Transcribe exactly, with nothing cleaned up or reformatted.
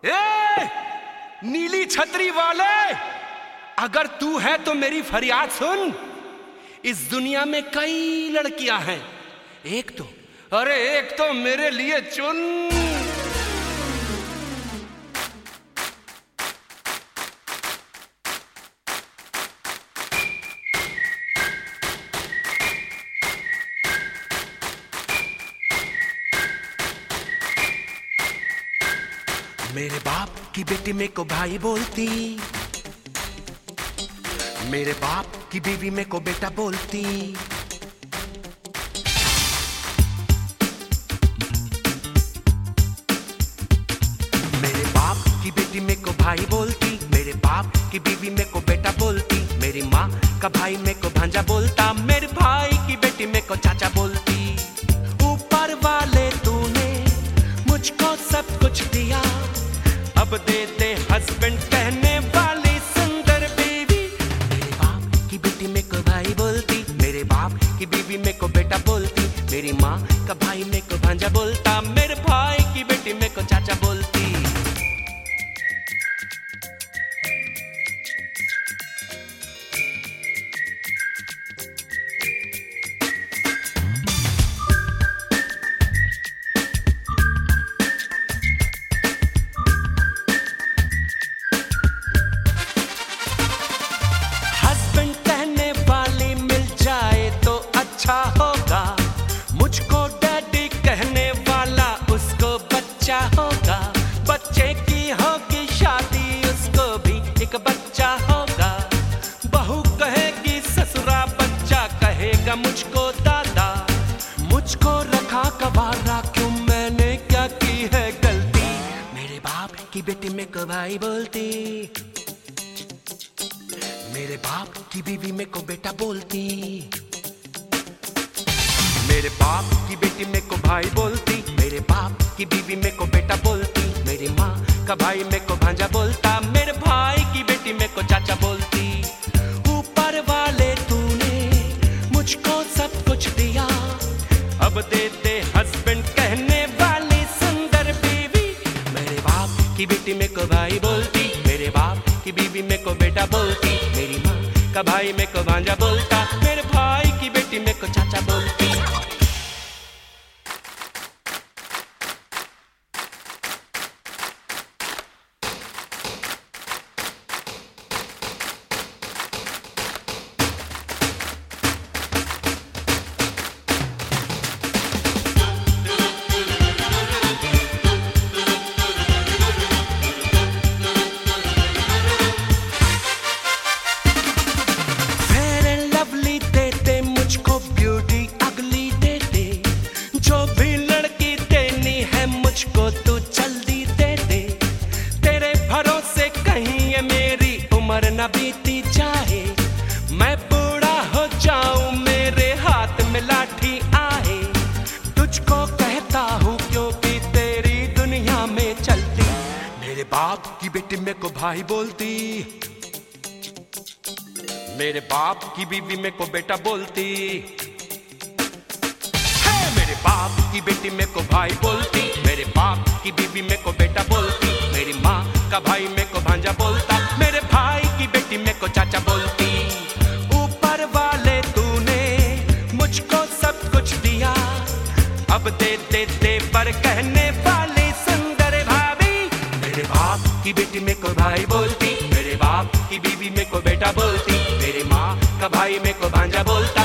ए, नीली छतरी वाले, अगर तू है तो मेरी फरियाद सुन। इस दुनिया में कई लड़कियां हैं, एक तो अरे एक तो मेरे लिए चुन। मेरे बाप की बेटी मेरे को भाई बोलती, मेरे बाप की बीवी मेरे को बेटा बोलती। मेरे बाप की बेटी मेरे को भाई बोलती, मेरे बाप की बीवी मेरे को बेटा बोलती। मेरी माँ का भाई मेरे को भांजा बोलता, मेरे भाई की बेटी मेरे को चाचा बोलती। ऊपर वाले तूने मुझको सब कुछ दिया, अब दे दे हस्बैंड कहने वाली सुंदर बीवी। मेरे बाप की बेटी मेरे को भाई बोलती, मेरे बाप की बीवी मेरे को बेटा बोलती। मेरी माँ का भाई मेरे को भांजा बोलता, मेरे भाई की बेटी मेरे को चाचा बोलती। मुझको डैडी कहने वाला उसको बच्चा होगा, बच्चे की होगी शादी उसको भी एक बच्चा होगा। बहू कहेगी ससुरा, बच्चा कहेगा मुझको दादा। मुझको रखा कबारा क्यों, मैंने क्या की है गलती। मेरे बाप की बेटी मेरे को भाई बोलती, मेरे बाप की बीवी मेरे को बेटा बोलती। मेरे बाप की बेटी मेरे को भाई बोलती, मेरे बाप की बीवी मेरे को बेटा बोलती। मेरी माँ का भाई मेरे को भांजा बोलता, मेरे भाई की बेटी मेरे को चाचा बोलती। ऊपर वाले तूने मुझको सब कुछ दिया, अब दे दे हस्बैंड कहने वाली सुंदर बीवी। मेरे बाप की बेटी मेरे को भाई बोलती, मेरे बाप की बीवी मेरे को बेटा बोलती। मेरी माँ का भाई मेरे को भांजा बोलता, मेरे भाई की बेटी मेरे को चाचा बोलती। मुझको तू जल्दी दे दे, तेरे भरोसे कहीं ये मेरी उम्र न बीती जाए। मैं बूढ़ा हो जाऊं, मेरे हाथ में लाठी आए। तुझको कहता हूँ क्योंकि तेरी दुनिया में चलती। मेरे बाप की बेटी मेरे को भाई बोलती, मेरे बाप की बीवी मेरे को बेटा बोलती। मेरे बाप की बेटी मेरे को भाई बोलती, मेरे बाप की बीवी मेरे को बेटा बोलती। मेरी माँ का भाई मेरे को भांजा बोलता, मेरे भाई की बेटी मेरे को चाचा बोलती। ऊपर वाले तूने मुझको सब कुछ दिया, अब दे दे दे पर कहने वाली सुंदर भाभी। मेरे बाप की बेटी मेरे को भाई बोलती, मेरे बाप की बीवी मेरे को बेटा बोलती। मेरी माँ का भाई मेरे को भांजा बोलता,